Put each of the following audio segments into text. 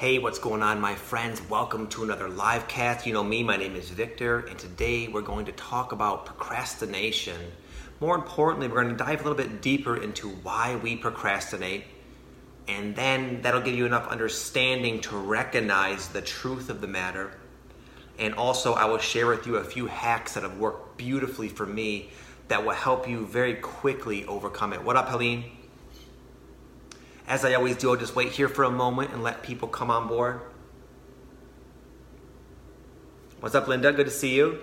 Hey, what's going on, my friends? Welcome to another live cast. You know me, my name is Victor, and today we're going to talk about procrastination. More importantly, we're going to dive a little bit deeper into why we procrastinate, and then that'll give you enough understanding to recognize the truth of the matter. And also, I will share with you a few hacks that have worked beautifully for me that will help you very quickly overcome it. What up, Helene? As I always do, I'll just wait here for a moment and let people come on board. What's up, Linda? Good to see you.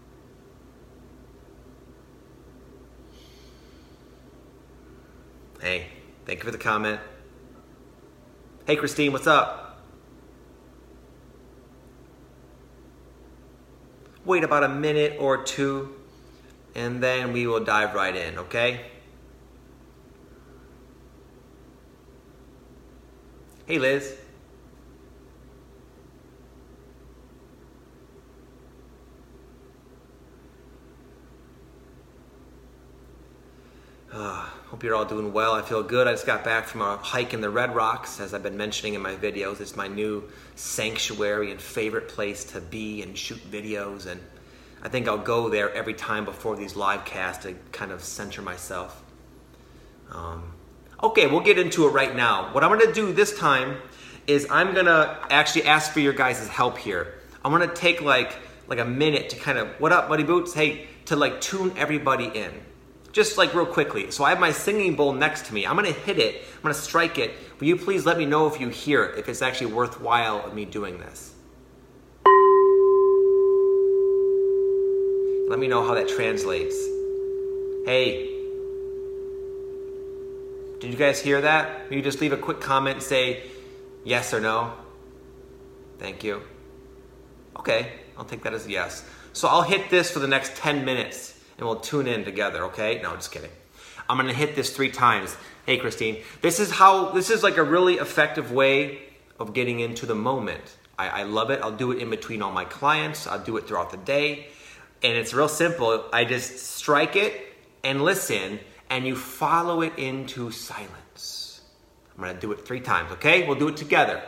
Hey, thank you for the comment. Hey, Christine, what's up? Wait about a minute or two, and then we will dive right in, okay? Hey, Liz. Hope you're all doing well. I feel good. I just got back from a hike in the Red Rocks, as I've been mentioning in my videos. It's my new sanctuary and favorite place to be and shoot videos. And I think I'll go there every time before these live casts to kind of center myself. Okay, we'll get into it right now. What I'm going to do this time is I'm going to actually ask for your guys' help here. I'm going to take like a minute to kind of, what up, Muddy Boots? Hey, to like tune everybody in. Just like real quickly. So I have my singing bowl next to me. I'm going to hit it. I'm going to strike it. Will you please let me know if you hear it, if it's actually worthwhile of me doing this? Let me know how that translates. Hey. Did you guys hear that? Will you just leave a quick comment and say yes or no? Thank you. Okay, I'll take that as a yes. So I'll hit this for the next 10 minutes and we'll tune in together, okay? No, just kidding. I'm gonna hit this 3 times. Hey, Christine. This is like a really effective way of getting into the moment. I love it. I'll do it in between all my clients. I'll do it throughout the day. And it's real simple. I just strike it and listen, and you follow it into silence. I'm gonna do it 3 times, okay? We'll do it together.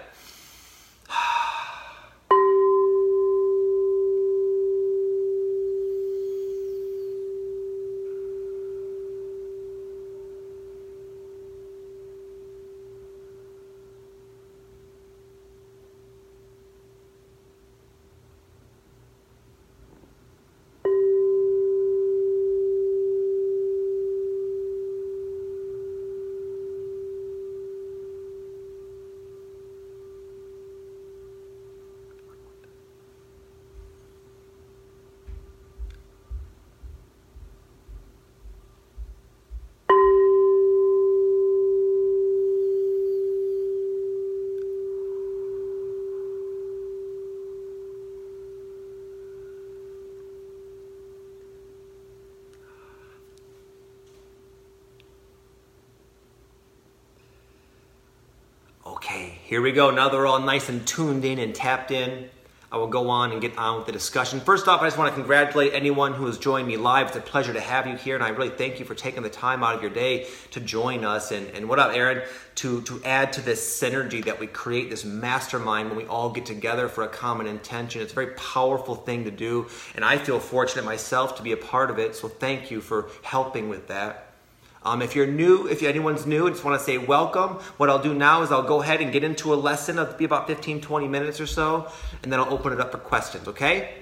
Okay, here we go. Now they're all nice and tuned in and tapped in. I will go on and get on with the discussion. First off, I just want to congratulate anyone who has joined me live. It's a pleasure to have you here, and I really thank you for taking the time out of your day to join us. And what up, Aaron? To add to this synergy that we create, this mastermind when we all get together for a common intention. It's a very powerful thing to do, and I feel fortunate myself to be a part of it, so thank you for helping with that. If you're new, if anyone's new, I just want to say welcome. What I'll do now is I'll go ahead and get into a lesson. It'll be about 15, 20 minutes or so, and then I'll open it up for questions, okay?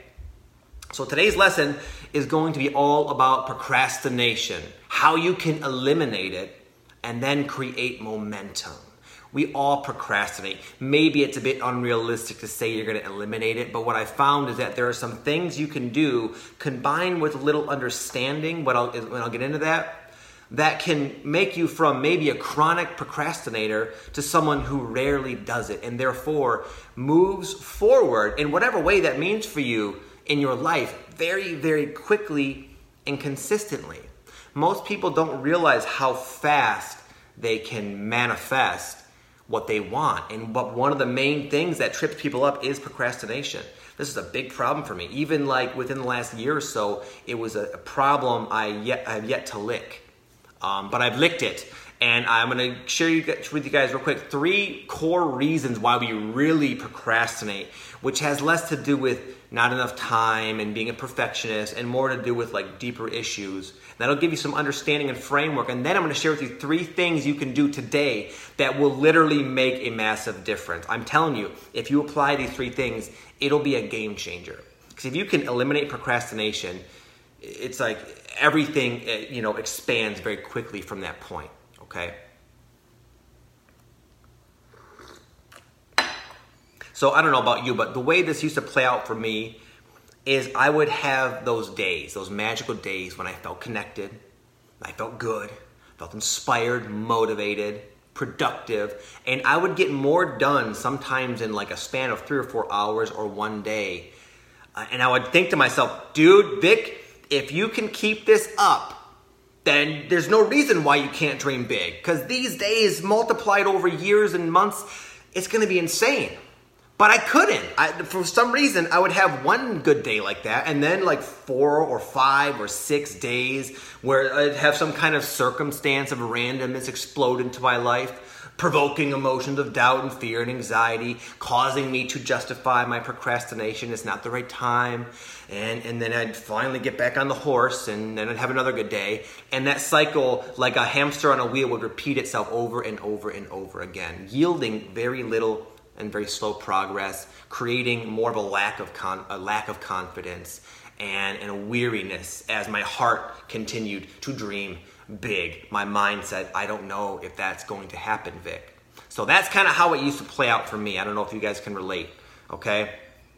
So today's lesson is going to be all about procrastination, how you can eliminate it, and then create momentum. We all procrastinate. Maybe it's a bit unrealistic to say you're going to eliminate it, but what I found is that there are some things you can do combined with a little understanding, when I'll get into that can make you from maybe a chronic procrastinator to someone who rarely does it and therefore moves forward in whatever way that means for you in your life very, very quickly and consistently. Most people don't realize how fast they can manifest what they want. And one of the main things that trips people up is procrastination. This is a big problem for me. Even like within the last year or so, it was a problem I've yet to lick. But I've licked it, And I'm going to share with you guys real quick 3 core reasons why we really procrastinate, which has less to do with not enough time and being a perfectionist and more to do with like deeper issues. That'll give you some understanding and framework. And then I'm going to share with you 3 things you can do today that will literally make a massive difference. I'm telling you, if you apply these 3 things, it'll be a game changer. Because if you can eliminate procrastination, it's like everything, expands very quickly from that point. Okay. So I don't know about you, but the way this used to play out for me is I would have those days, those magical days when I felt connected, I felt good, felt inspired, motivated, productive, and I would get more done sometimes in like a span of 3 or 4 hours or one day. And I would think to myself, dude, Vic, if you can keep this up, then there's no reason why you can't dream big. Because these days, multiplied over years and months, it's going to be insane. But I couldn't. For some reason, I would have one good day like that, and then like 4 or 5 or 6 days where I'd have some kind of circumstance of randomness explode into my life, provoking emotions of doubt and fear and anxiety, causing me to justify my procrastination. It's not the right time. And then I'd finally get back on the horse, and then I'd have another good day. And that cycle, like a hamster on a wheel, would repeat itself over and over and over again, yielding very little and very slow progress, creating more of a lack of confidence and a weariness as my heart continued to dream big. My mind said, I don't know if that's going to happen, Vic. So that's kind of how it used to play out for me. I don't know if you guys can relate, okay?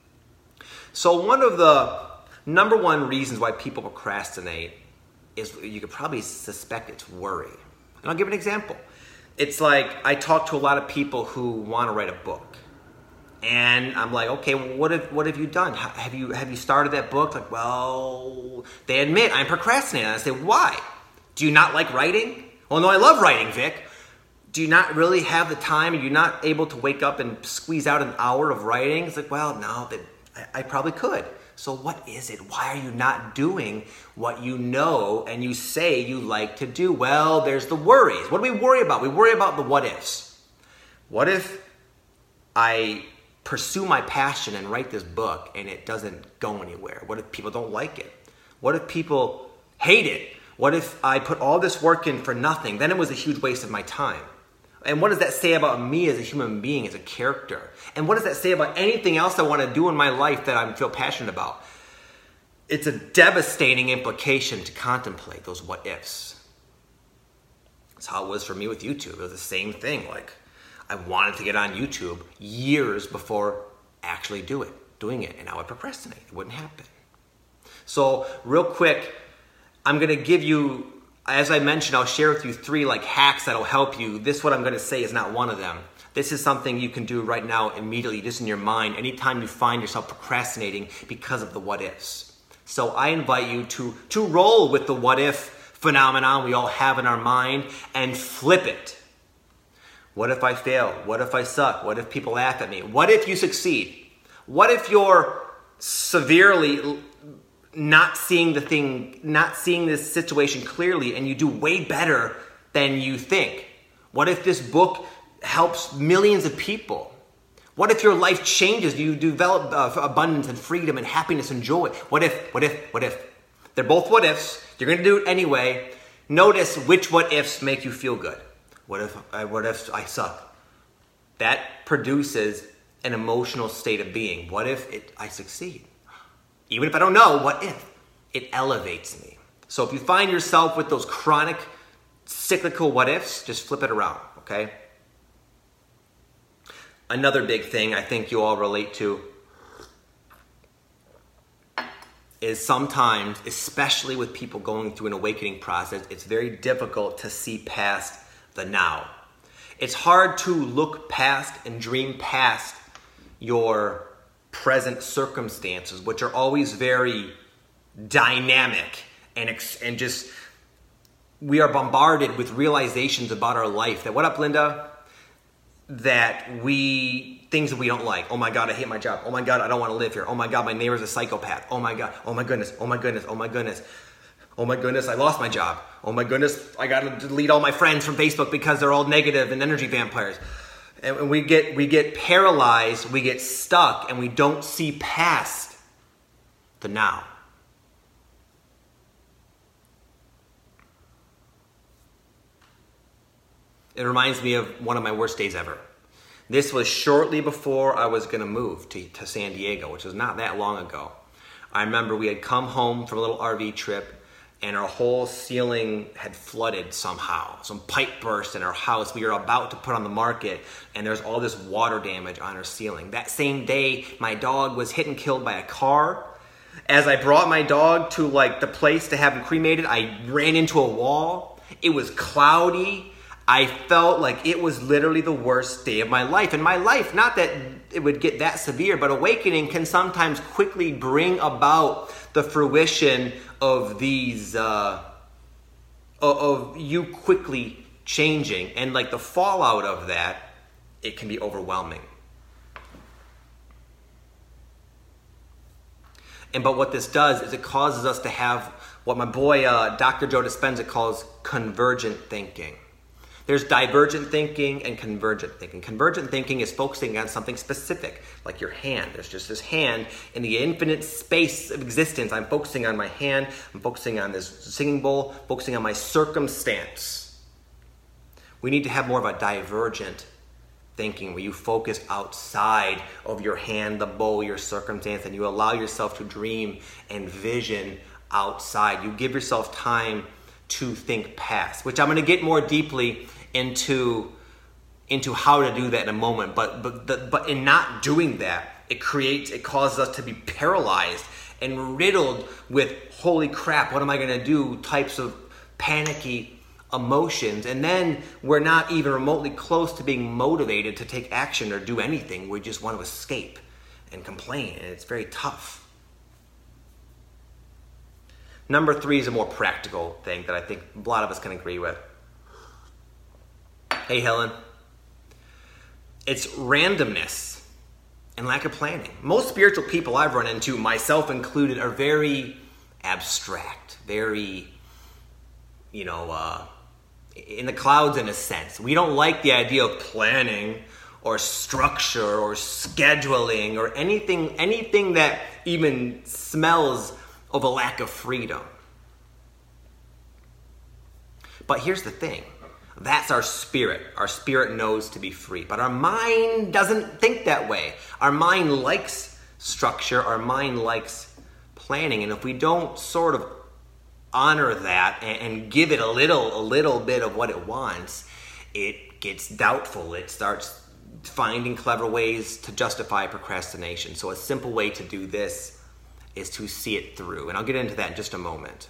So one of the number one reasons why people procrastinate is, you could probably suspect, it's worry. And I'll give an example. It's like I talk to a lot of people who want to write a book. And I'm like, okay, well, what have you done? Have you started that book? Like, well, they admit I'm procrastinating. And I say, why? Do you not like writing? Well, no, I love writing, Vic. Do you not really have the time? Are you not able to wake up and squeeze out an hour of writing? It's like, well, no, I probably could. So what is it? Why are you not doing what you know and you say you like to do? Well, there's the worries. What do we worry about? We worry about the what ifs. What if I pursue my passion and write this book and it doesn't go anywhere? What if people don't like it? What if people hate it? What if I put all this work in for nothing? Then it was a huge waste of my time. And what does that say about me as a human being, as a character? And what does that say about anything else I want to do in my life that I feel passionate about? It's a devastating implication to contemplate those what ifs. That's how it was for me with YouTube. It was the same thing. Like, I wanted to get on YouTube years before actually doing it. And I would procrastinate. It wouldn't happen. So real quick, I'm going to give you, as I mentioned, I'll share with you 3 like hacks that'll help you. This, what I'm going to say, is not one of them. This is something you can do right now immediately, just in your mind, anytime you find yourself procrastinating because of the what ifs. So I invite you to roll with the what if phenomenon we all have in our mind and flip it. What if I fail? What if I suck? What if people laugh at me? What if you succeed? What if you're severely not seeing this situation clearly and you do way better than you think? What if this book helps millions of people? What if your life changes? You develop abundance and freedom and happiness and joy? What if? They're both what ifs. You're going to do it anyway. Notice which what ifs make you feel good. What if I suck? That produces an emotional state of being. What if I succeed? Even if I don't know, what if? It elevates me. So if you find yourself with those chronic, cyclical what ifs, just flip it around, okay? Another big thing I think you all relate to is sometimes, especially with people going through an awakening process, it's very difficult to see past the now. It's hard to look past and dream past your present circumstances, which are always very dynamic and just, we are bombarded with realizations about our life that, what up, Linda? Things that we don't like. Oh my God, I hate my job. Oh my God, I don't want to live here. Oh my God, my neighbor's a psychopath. Oh my God, oh my goodness, oh my goodness, oh my goodness. Oh my goodness, I lost my job. Oh my goodness, I got to delete all my friends from Facebook because they're all negative and energy vampires. And we get paralyzed, we get stuck, and we don't see past the now. It reminds me of one of my worst days ever. This was shortly before I was going to move to San Diego, which was not that long ago. I remember we had come home from a little RV trip, and our whole ceiling had flooded somehow. Some pipe burst in our house. We were about to put on the market, and there's all this water damage on our ceiling. That same day, my dog was hit and killed by a car. As I brought my dog to the place to have him cremated, I ran into a wall. It was cloudy. I felt like it was literally the worst day of my life. And my life, not that it would get that severe, but awakening can sometimes quickly bring about the fruition of these, of you quickly changing. And the fallout of that, it can be overwhelming. But what this does is it causes us to have what my boy, Dr. Joe Dispenza calls convergent thinking. There's divergent thinking and convergent thinking. Convergent thinking is focusing on something specific, like your hand. There's just this hand in the infinite space of existence. I'm focusing on my hand. I'm focusing on this singing bowl, focusing on my circumstance. We need to have more of a divergent thinking where you focus outside of your hand, the bowl, your circumstance, and you allow yourself to dream and vision outside. You give yourself time to think past, which I'm going to get more deeply into how to do that in a moment. But in not doing that, it causes us to be paralyzed and riddled with holy crap, what am I going to do? Types of panicky emotions. And then we're not even remotely close to being motivated to take action or do anything. We just want to escape and complain, and it's very tough. Number 3 is a more practical thing that I think a lot of us can agree with. Hey, Helen. It's randomness and lack of planning. Most spiritual people I've run into, myself included, are very abstract, very, in the clouds in a sense. We don't like the idea of planning or structure or scheduling or anything that even smells of a lack of freedom. But here's the thing. That's our spirit. Our spirit knows to be free. But our mind doesn't think that way. Our mind likes structure. Our mind likes planning. And if we don't sort of honor that and give it a little bit of what it wants, it gets doubtful. It starts finding clever ways to justify procrastination. So a simple way to do this is to see it through. And I'll get into that in just a moment.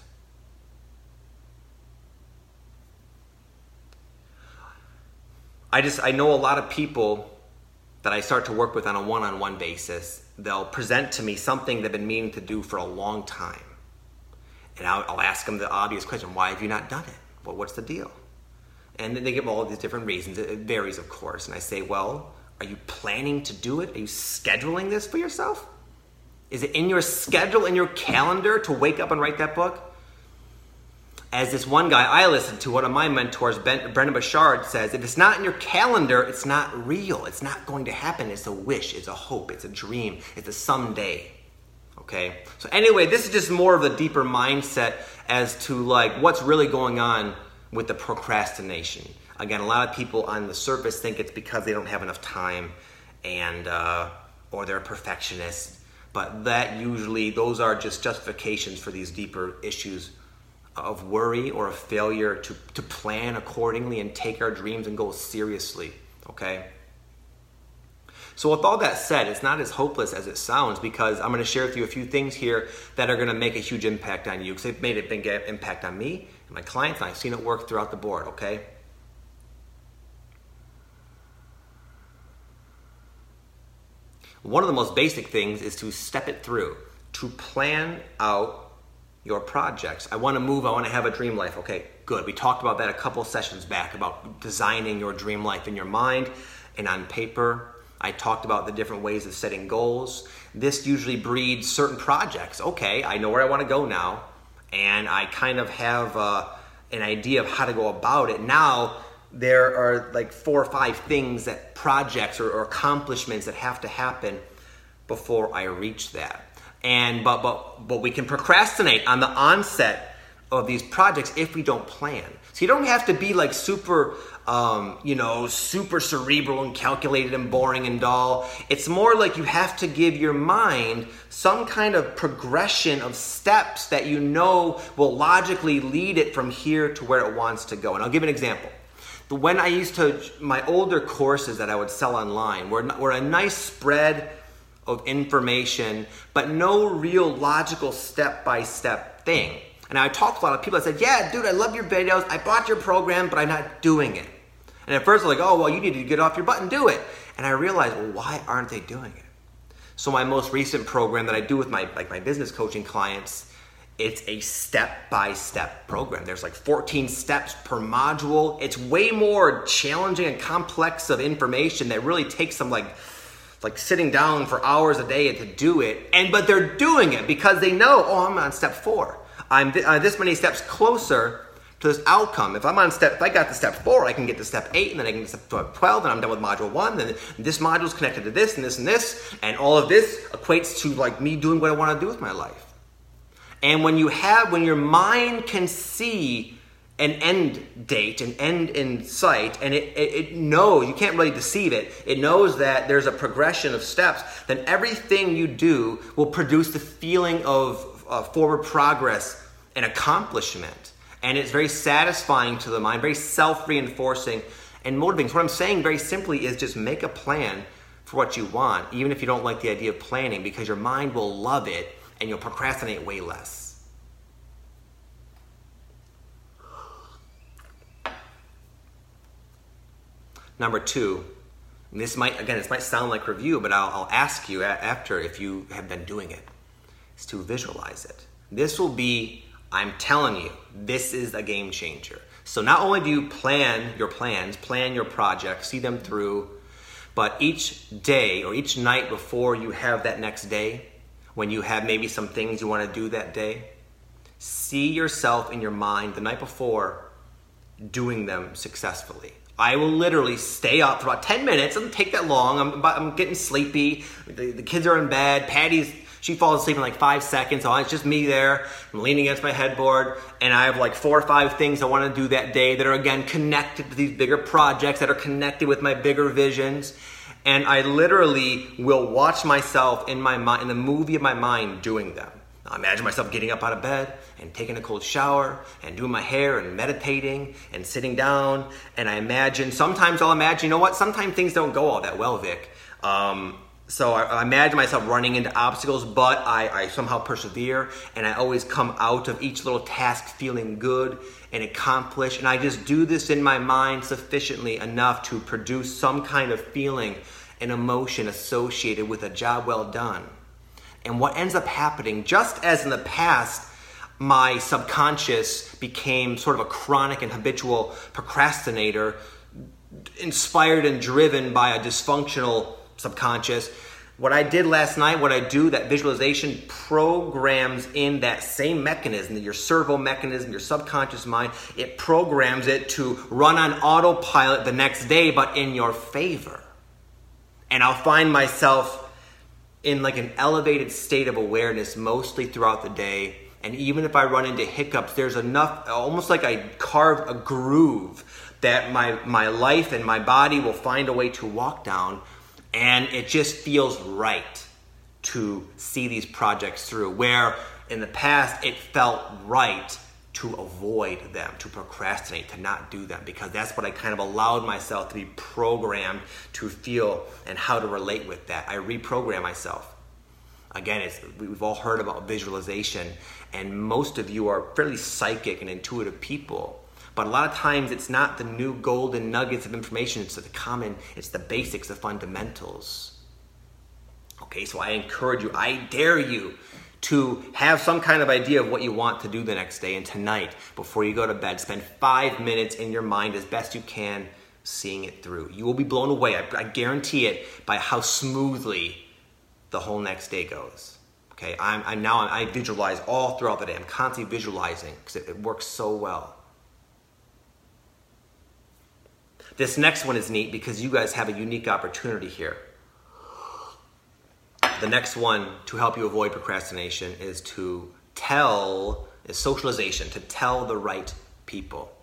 I know a lot of people that I start to work with on a one-on-one basis. They'll present to me something they've been meaning to do for a long time. And I'll ask them the obvious question, why have you not done it? Well, what's the deal? And then they give all these different reasons. It varies, of course. And I say, well, are you planning to do it? Are you scheduling this for yourself? Is it in your schedule, in your calendar to wake up and write that book? As this one guy I listened to, one of my mentors, Brendon Burchard, says, if it's not in your calendar, it's not real. It's not going to happen. It's a wish. It's a hope. It's a dream. It's a someday. Okay? So anyway, this is just more of a deeper mindset as to what's really going on with the procrastination. Again, a lot of people on the surface think it's because they don't have enough time and or they're perfectionists. But those are just justifications for these deeper issues of worry or a failure to plan accordingly and take our dreams and goals seriously, okay? So with all that said, it's not as hopeless as it sounds, because I'm going to share with you a few things here that are going to make a huge impact on you, because they've made a big impact on me and my clients, and I've seen it work throughout the board, okay? One of the most basic things is to step it through, to plan out your projects. I want to move, I want to have a dream life. Okay, good. We talked about that a couple sessions back, about designing your dream life in your mind and on paper. I talked about the different ways of setting goals. This usually breeds certain projects. Okay, I know where I want to go now, and I kind of have an idea of how to go about it. Now, there are like 4 or 5 things that projects or accomplishments that have to happen before I reach that. And but we can procrastinate on the onset of these projects if we don't plan. So you don't have to be like super super cerebral and calculated and boring and dull. It's more like you have to give your mind some kind of progression of steps that you know will logically lead it from here to where it wants to go. And I'll give an example. When I used to, my older courses that I would sell online were a nice spread of information, but no real logical step-by-step thing. And I talked to a lot of people that said, yeah, dude, I love your videos. I bought your program, but I'm not doing it. And at first I was like, oh, well, you need to get off your butt and do it. And I realized, well, why aren't they doing it? So my most recent program that I do with my business coaching clients, it's a step-by-step program. There's like 14 steps per module. It's way more challenging and complex of information that really takes some like sitting down for hours a day to do it. But they're doing it because they know, oh, I'm on step 4. I'm this many steps closer to this outcome. If I got to step 4, I can get to step 8, and then I can get to step 12, and I'm done with module 1. Then this module is connected to this and this and this, and all of this equates to like me doing what I want to do with my life. And when your mind can see an end date, an end in sight, and it knows, you can't really deceive it, it knows that there's a progression of steps, then everything you do will produce the feeling of forward progress and accomplishment. And it's very satisfying to the mind, very self-reinforcing and motivating. So what I'm saying very simply is just make a plan for what you want, even if you don't like the idea of planning, because your mind will love it and you'll procrastinate way less. Number 2, and this might sound like review, but I'll ask you after if you have been doing it, is to visualize it. This will be, I'm telling you, this is a game changer. So not only do you plan your plans, plan your projects, see them through, but each day or each night before you have that next day, when you have maybe some things you want to do that day, see yourself in your mind the night before doing them successfully. I will literally stay up for about 10 minutes. It doesn't take that long. I'm getting sleepy. The kids are in bed. She falls asleep in like 5 seconds. So it's just me there. I'm leaning against my headboard. And I have like 4 or 5 things I want to do that day that are, again, connected to these bigger projects, that are connected with my bigger visions. And I literally will watch myself in my mind, in the movie of my mind, doing them. I imagine myself getting up out of bed and taking a cold shower and doing my hair and meditating and sitting down. And sometimes I'll imagine, you know what? Sometimes things don't go all that well, Vic. So I imagine myself running into obstacles, but I somehow persevere, and I always come out of each little task feeling good and accomplished. And I just do this in my mind sufficiently enough to produce some kind of feeling and emotion associated with a job well done. And what ends up happening, just as in the past, my subconscious became sort of a chronic and habitual procrastinator, inspired and driven by a dysfunctional subconscious. What I did last night, what I do, that visualization programs in that same mechanism, your servo mechanism, your subconscious mind, it programs it to run on autopilot the next day, but in your favor. And I'll find myself in like an elevated state of awareness mostly throughout the day. And even if I run into hiccups, there's enough, almost like I carved a groove that my life and my body will find a way to walk down. And it just feels right to see these projects through, where in the past it felt right to avoid them, to procrastinate, to not do them, because that's what I kind of allowed myself to be programmed to feel and how to relate with that. I reprogram myself. Again, we've all heard about visualization, and most of you are fairly psychic and intuitive people. But a lot of times it's not the new golden nuggets of information, it's the basics, the fundamentals. Okay, so I encourage you, I dare you to have some kind of idea of what you want to do the next day. And tonight, before you go to bed, spend 5 minutes in your mind as best you can, seeing it through. You will be blown away, I guarantee it, by how smoothly the whole next day goes. Okay, I visualize all throughout the day. I'm constantly visualizing because it works so well. This next one is neat because you guys have a unique opportunity here. The next one to help you avoid procrastination is socialization, to tell the right people.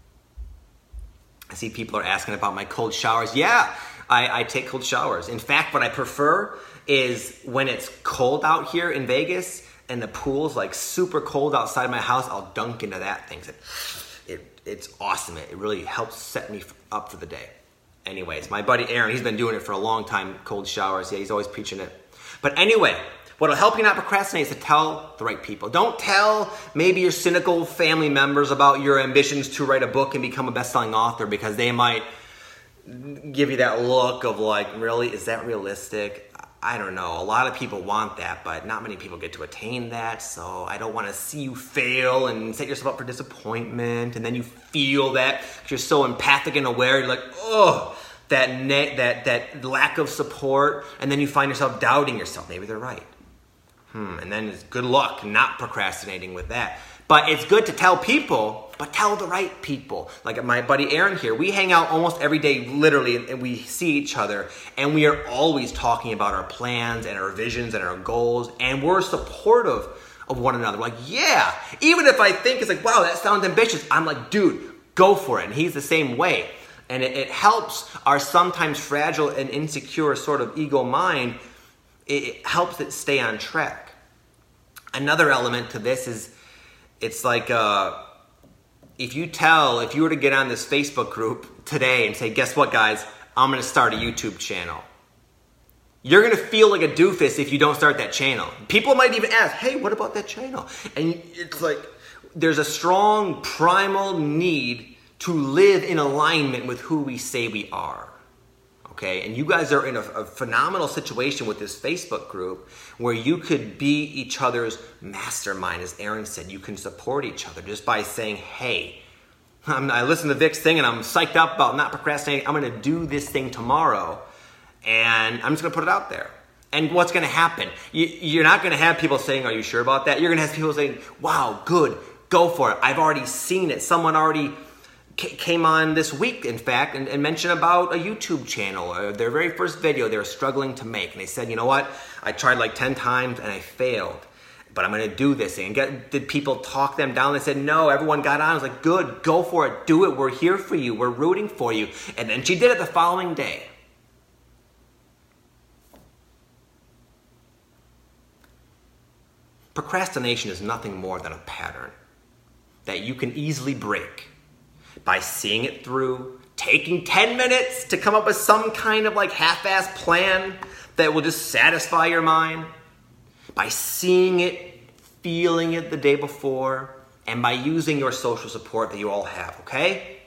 I see people are asking about my cold showers. Yeah, I take cold showers. In fact, what I prefer is when it's cold out here in Vegas and the pool's like super cold outside my house, I'll dunk into that thing. It's awesome. It really helps set me up for the day. Anyways, my buddy Aaron, he's been doing it for a long time, cold showers. Yeah, he's always preaching it. But anyway, what'll help you not procrastinate is to tell the right people. Don't tell maybe your cynical family members about your ambitions to write a book and become a best-selling author, because they might give you that look of like, really, is that realistic? I don't know. A lot of people want that, but not many people get to attain that. So I don't want to see you fail and set yourself up for disappointment. And then you feel that because you're so empathic and aware. You're like, oh, that lack of support. And then you find yourself doubting yourself. Maybe they're right. And then it's good luck not procrastinating with that. But it's good to tell people, but tell the right people. Like my buddy Aaron here, we hang out almost every day, literally, and we see each other. And we are always talking about our plans and our visions and our goals. And we're supportive of one another. Like, yeah, even if I think it's like, wow, that sounds ambitious. I'm like, dude, go for it. And he's the same way. And it helps our sometimes fragile and insecure sort of ego mind. It helps it stay on track. Another element to this is, it's like if you were to get on this Facebook group today and say, guess what, guys, I'm going to start a YouTube channel. You're going to feel like a doofus if you don't start that channel. People might even ask, hey, what about that channel? And it's like there's a strong primal need to live in alignment with who we say we are. Okay, and you guys are in a phenomenal situation with this Facebook group where you could be each other's mastermind. As Aaron said, you can support each other just by saying, hey, I listened to Vic's thing and I'm psyched up about not procrastinating. I'm going to do this thing tomorrow and I'm just going to put it out there. And what's going to happen? You're not going to have people saying, are you sure about that? You're going to have people saying, wow, good, go for it. I've already seen it. Someone already came on this week, in fact, and mentioned about a YouTube channel, their very first video they were struggling to make. And they said, you know what? I tried like 10 times and I failed, but I'm going to do this thing. Did people talk them down? They said, no, everyone got on. I was like, good, go for it. Do it. We're here for you. We're rooting for you. And then she did it the following day. Procrastination is nothing more than a pattern that you can easily break by seeing it through, taking 10 minutes to come up with some kind of like half-assed plan that will just satisfy your mind, by seeing it, feeling it the day before, and by using your social support that you all have, okay?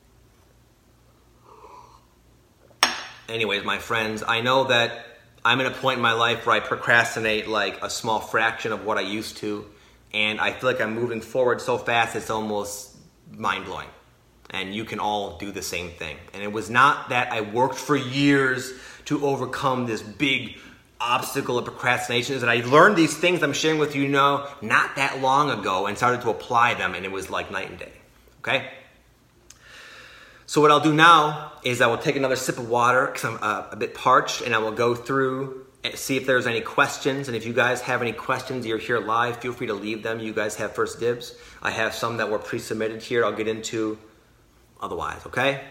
Anyways, my friends, I know that I'm at a point in my life where I procrastinate like a small fraction of what I used to, and I feel like I'm moving forward so fast it's almost mind-blowing. And you can all do the same thing. And it was not that I worked for years to overcome this big obstacle of procrastination. Is that I learned these things I'm sharing with you now not that long ago and started to apply them, and it was like night and day. Okay? So what I'll do now is I will take another sip of water because I'm a bit parched, and I will go through and see if there's any questions. And if you guys have any questions, you're here live, feel free to leave them. You guys have first dibs. I have some that were pre-submitted here I'll get into otherwise, okay?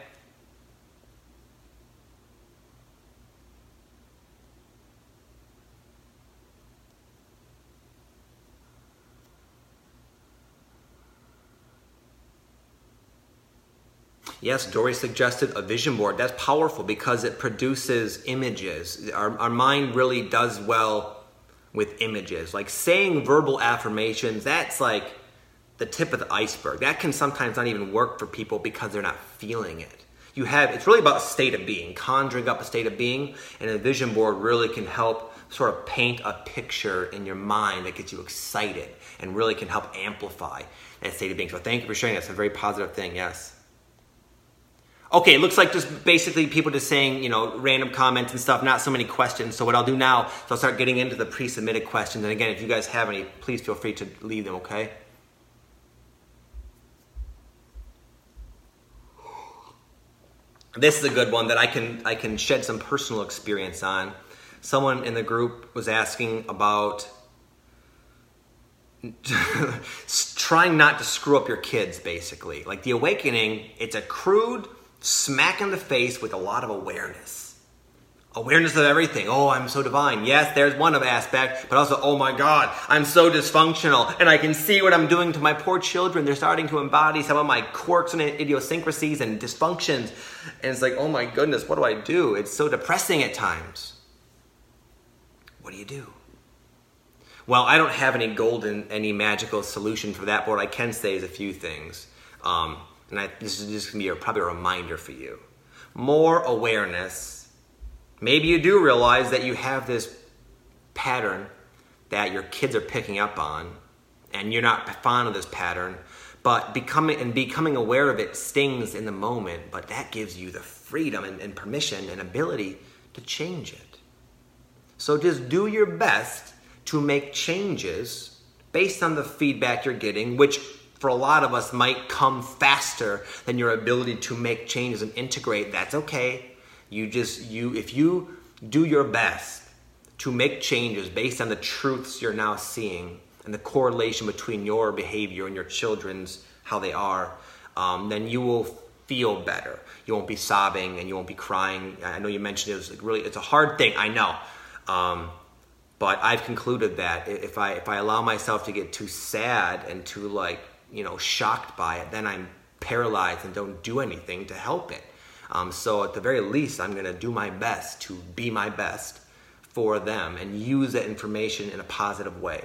Yes, Dory suggested a vision board. That's powerful because it produces images. Our mind really does well with images. Like saying verbal affirmations, that's like the tip of the iceberg. That can sometimes not even work for people because they're not feeling it. It's really about a state of being, conjuring up a state of being, and a vision board really can help sort of paint a picture in your mind that gets you excited and really can help amplify that state of being. So thank you for sharing. That's a very positive thing, yes. Okay, it looks like just basically people just saying, random comments and stuff, not so many questions. So what I'll do now is I'll start getting into the pre-submitted questions. And again, if you guys have any, please feel free to leave them, okay? This is a good one that I can shed some personal experience on. Someone in the group was asking about trying not to screw up your kids, basically. Like the awakening, it's a crude smack in the face with a lot of awareness. Awareness of everything. Oh, I'm so divine. Yes, there's one aspect, but also, oh my God, I'm so dysfunctional, and I can see what I'm doing to my poor children. They're starting to embody some of my quirks and idiosyncrasies and dysfunctions. And it's like, oh my goodness, what do I do? It's so depressing at times. What do you do? Well, I don't have any magical solution for that, but what I can say is a few things. This is just going to be probably a reminder for you. More awareness. Maybe you do realize that you have this pattern that your kids are picking up on, and you're not fond of this pattern, but becoming aware of it stings in the moment, but that gives you the freedom and permission and ability to change it. So just do your best to make changes based on the feedback you're getting, which for a lot of us might come faster than your ability to make changes and integrate. That's okay. If you do your best to make changes based on the truths you're now seeing and the correlation between your behavior and your children's, how they are, then you will feel better. You won't be sobbing and you won't be crying. I know you mentioned it's a hard thing, I know. But I've concluded that if I allow myself to get too sad and too shocked by it, then I'm paralyzed and don't do anything to help it. So at the very least, I'm going to do my best to be my best for them and use that information in a positive way.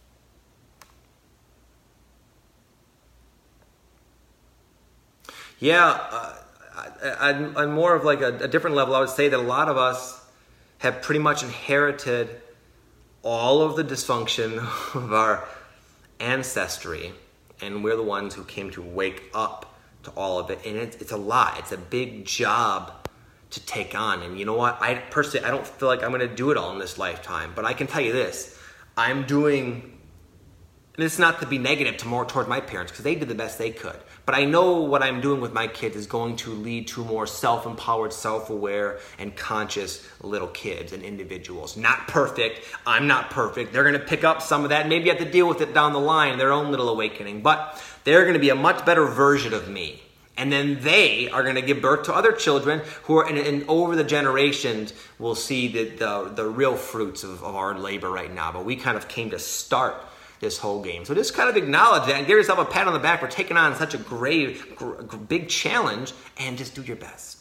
Yeah, I'm more of a different level. I would say that a lot of us have pretty much inherited all of the dysfunction of our ancestry, and we're the ones who came to wake up to all of it. And it's a lot. It's a big job to take on. And you know what? I don't feel like I'm going to do it all in this lifetime. But I can tell you this. I'm doing... And it's not to be negative towards my parents, because they did the best they could. But I know what I'm doing with my kids is going to lead to more self-empowered, self-aware, and conscious little kids and individuals. Not perfect. I'm not perfect. They're going to pick up some of that. Maybe have to deal with it down the line, their own little awakening. But they're going to be a much better version of me. And then they are going to give birth to other children who are, and over the generations, will see the real fruits of our labor right now. But we kind of came to start this whole game. So just kind of acknowledge that and give yourself a pat on the back for taking on such a big challenge, and just do your best.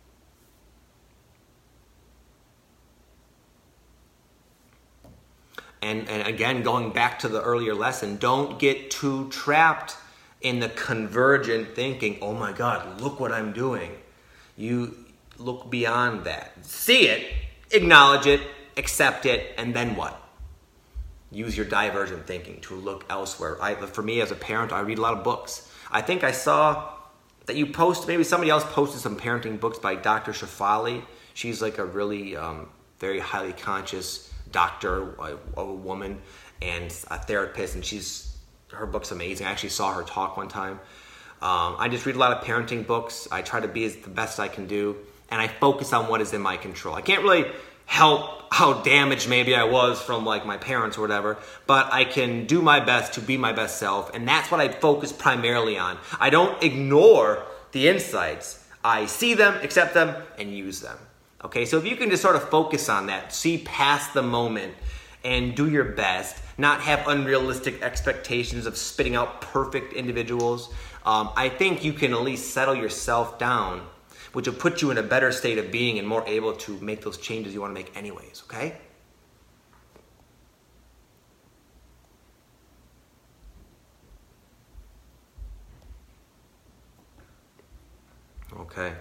And again, going back to the earlier lesson, don't get too trapped in the convergent thinking, oh my God, look what I'm doing. You look beyond that. See it, acknowledge it, accept it, and then what? Use your divergent thinking to look elsewhere. For me as a parent, I read a lot of books. I think I saw that you maybe somebody else posted some parenting books by Dr. Shefali. She's like a really very highly conscious doctor, a woman, and a therapist, and her book's amazing. I actually saw her talk one time. I just read a lot of parenting books. I try to be the best I can do, and I focus on what is in my control. I can't really help how damaged maybe I was from my parents or whatever, but I can do my best to be my best self, and that's what I focus primarily on. I don't ignore the insights. I see them, accept them, and use them. Okay, so if you can just sort of focus on that, see past the moment, and do your best, not have unrealistic expectations of spitting out perfect individuals, I think you can at least settle yourself down, which will put you in a better state of being and more able to make those changes you want to make anyways, okay? Okay.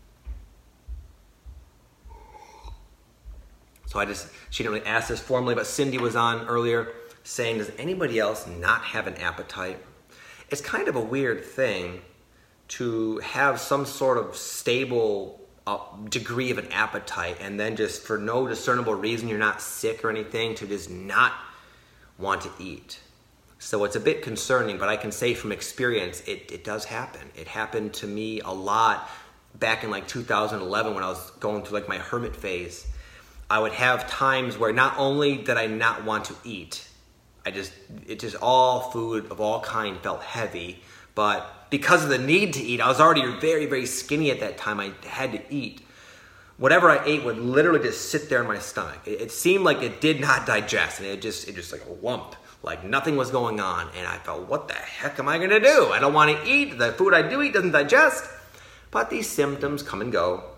So she didn't really ask this formally, but Cindy was on earlier saying, does anybody else not have an appetite? It's kind of a weird thing to have some sort of stable degree of an appetite, and then just for no discernible reason, you're not sick or anything, to just not want to eat. So it's a bit concerning, but I can say from experience, it does happen. It happened to me a lot back in like 2011 when I was going through like my hermit phase. I would have times where not only did I not want to eat, it just all food of all kind felt heavy, but because of the need to eat, I was already very, very skinny at that time. I had to eat. Whatever I ate would literally just sit there in my stomach. It seemed like it did not digest, and it just like a lump, like nothing was going on. And I felt, what the heck am I gonna do? I don't want to eat. The food I do eat doesn't digest. But these symptoms come and go.